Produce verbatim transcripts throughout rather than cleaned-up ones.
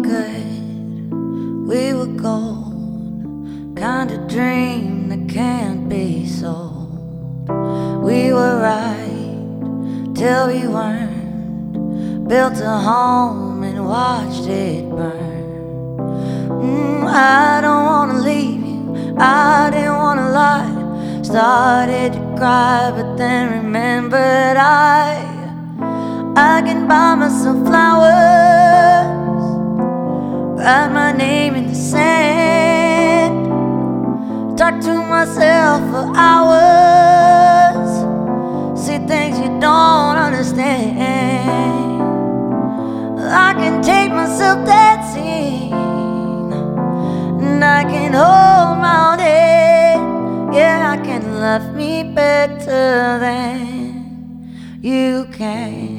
good, we were gold, kind of dream that can't be sold. We were right till we weren't, built a home and watched it burn. mm, I don't wanna leave you, I didn't wanna lie. Started to cry but then remembered I I can buy myself flowers, write my name in the sand, talk to myself for hours, see things you don't understand. I can take myself dancing, and I can hold my own head. Yeah, I can love me better than you can.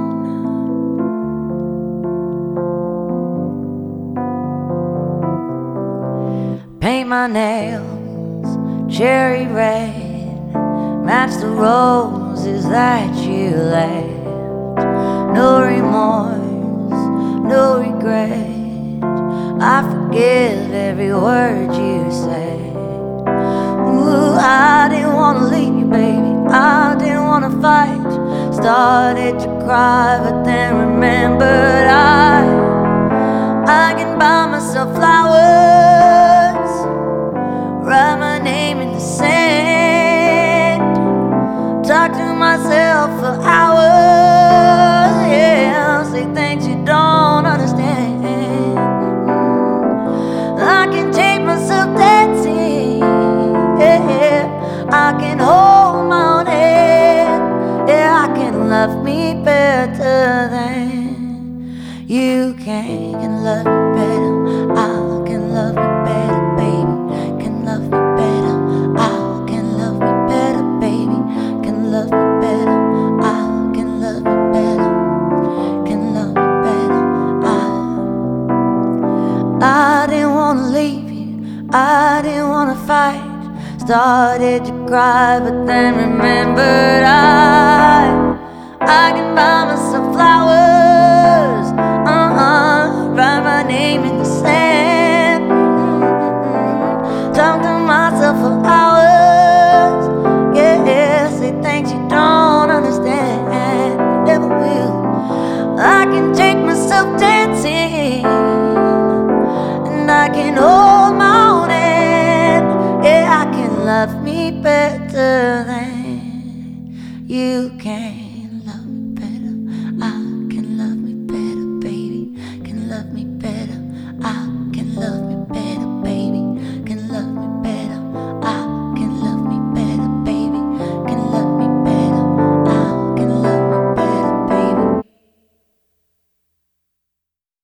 Paint my nails cherry red, match the roses that you left. No remorse, no regret, I forgive every word you said. Ooh, I didn't wanna leave you, baby, I didn't wanna fight. Started to cry but then remembered I I can buy myself flowers, write my name in the sand, talk to myself for hours, yeah, say things you don't understand. I can take myself dancing, yeah, I can hold my own head. Yeah, I can love me better than you can. Can love me better, I can love me better, baby. Can love me better, I can love me better, baby. Can love me better, I can love me better. Can love me better, I I didn't wanna leave you, I didn't wanna fight. Started to cry but then remembered I I can buy myself flowers, uh-uh, write my name in the sand, mm-hmm. Talk to myself for hours, yeah, yeah, say things you don't understand, never will. I can take myself dancing, and I can hold my own hand. Yeah, I can love me better than you can.